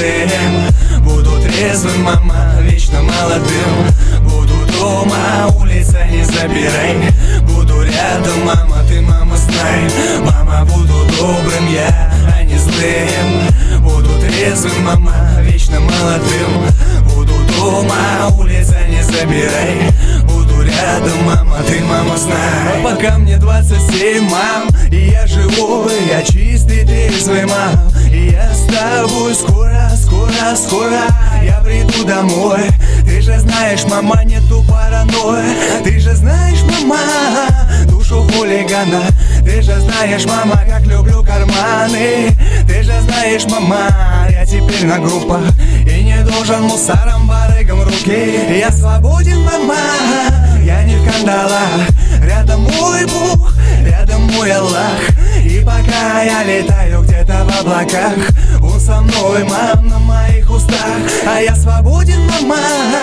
злым. Буду трезвым, мама, вечно молодым. Буду дома, улица не забирай. Буду рядом, мама, ты, мама, знай. Мама, буду добрым я, а не злым. Буду трезвым, мама, вечно молодым. Буду дома, улица не забирай. Буду рядом, мама, ты, мама, знай. Но пока мне 27, мам, и я живой, я чистый, трезвый, мам. И я с тобой скоро, скоро, скоро я приду домой. Ты же знаешь, мама, нету паранойи. Ты же знаешь, мама, душу хулигана. Ты же знаешь, мама, как люблю карманы. Ты же знаешь, мама, я теперь на группах и не должен мусором, барыгам руки. Я свободен, мама, я не в кандалах. Рядом мой Бог, рядом мой Аллах. И пока я летаю где-то в облаках, он со мной, мам, на моих устах. А я свободен, мама,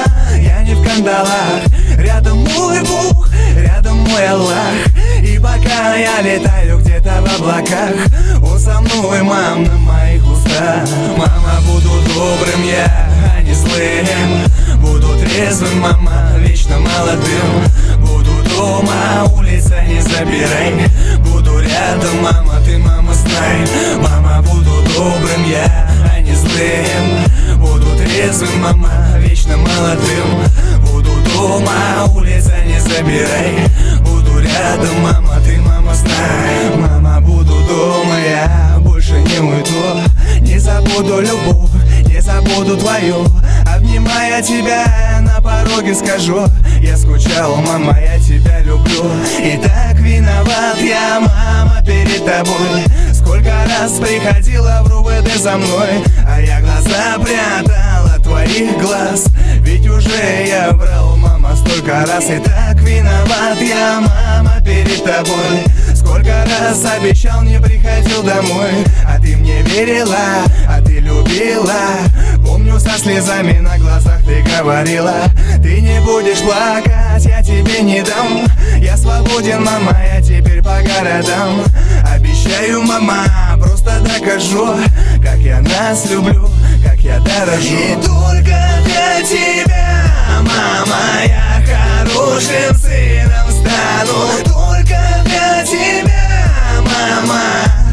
я не в кандалах. Рядом мой Бог, рядом мой Аллах. И пока я летаю где-то в облаках, он со мной, мам, на моих устах. Мама, буду добрым я, а не злым. Буду трезвым, мама, вечно молодым. Буду дома, улица не забирай. Буду рядом, мама, ты, мама, знай. Мама, буду добрым я, а не злым. Буду трезвым, мама, вечно молодым. Буду дома, улица не забирай. Буду рядом, мама, ты, мама, знай. Мама, буду дома, я больше не уйду. Не забуду любовь, не забуду твою. Обнимая тебя, на пороге скажу: я скучал, мама, я тебя люблю. И так виноват я, мама, перед тобой. Сколько раз приходила в РУВД за мной, а я глаза прятал от твоих глаз. Ведь уже я брал, мама, столько раз. И так виноват я, мама, перед тобой. Сколько раз обещал, не приходил домой, а ты мне верила, а ты любила. Помню, со слезами на глазах ты говорила: ты не будешь плакать, я тебе не дам. Я свободен, мама, я теперь по городам. Обещаю, мама, просто докажу, как я нас люблю, как я дорожу. И только для тебя, мама, я хорошим сыном стану. Только для тебя, мама,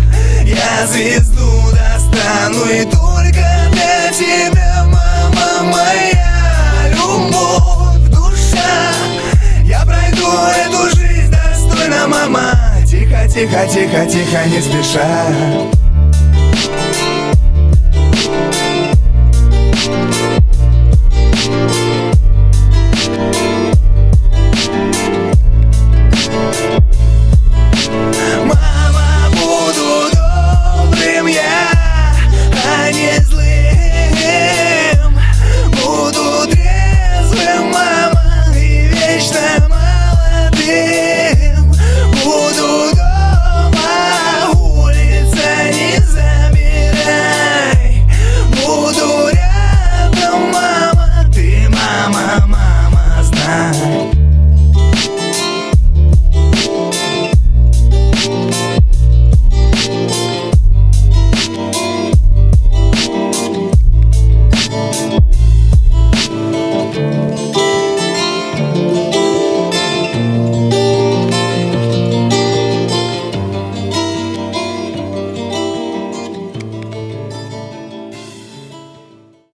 я звезду достану. И только для тебя, мама, моя любовь, душа. Я пройду эту жизнь достойно, мама. Тихо, тихо, тихо, тихо, не спеша.